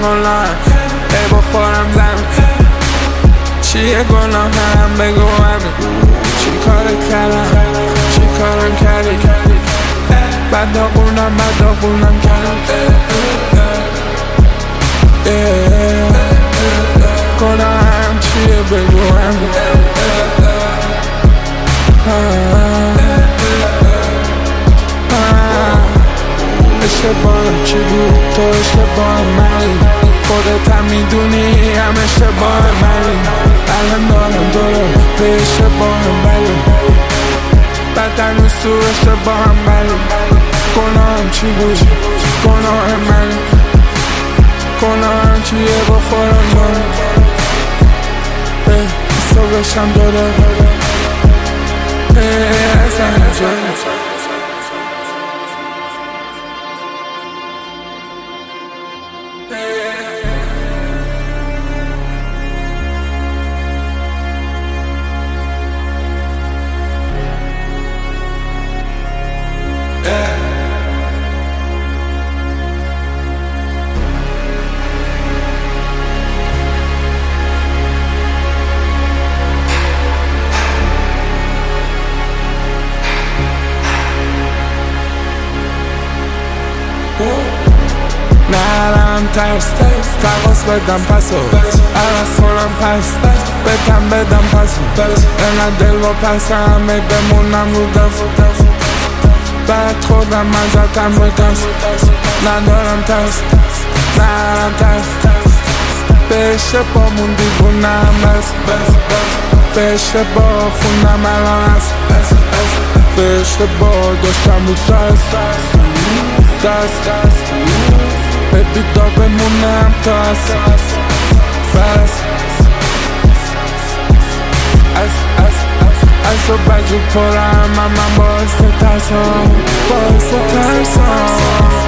آنلاین بخورم زمین چیه گناه هم بگو همین چی کارت کردم چی کارم کردی بد داغونم کردم گناهم چیه بگو همین اشتباهم چی بود تو اشتباهم منی خودت هم میدونی هم اشتباهم منی الان دارم دارم به اشتباهم ولی بدن روز تو اشتباهم ولی گناهم چی بود گناهم منی گناهم چیه بخورم منی تو بشم داره نرم ترس تقاس بدم پسو عوض کنم پس بدم پسو اینقدر دل با پسم بمونم رو دست بعد خودم من زدم رو دست ندارم ترس نرم ترس به اشتباهمون دیوونم بس به اشتباه خوندم الان هست به اشتباه داشتم رو دست بیدا بمونم تا بس از و بجو پرم من باعث ترسم